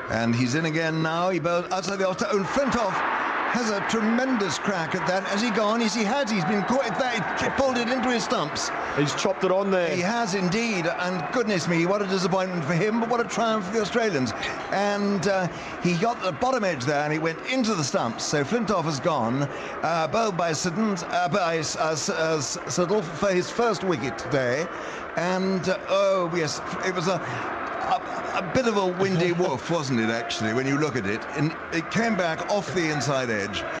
And he's in again now. He bowled outside the off-stump. And Flintoff has a tremendous crack at that. Has he gone? Yes, he has. He's been caught at that. He pulled it into his stumps. He's chopped it on there. He has indeed. And goodness me, what a disappointment for him, but what a triumph for the Australians. And he got the bottom edge there and he went into the stumps. So Flintoff has gone, bowled by Siddle for his first wicket today. And, oh, yes, it was a bit of a windy woof, wasn't it, actually, when you look at it? And it came back off the inside edge,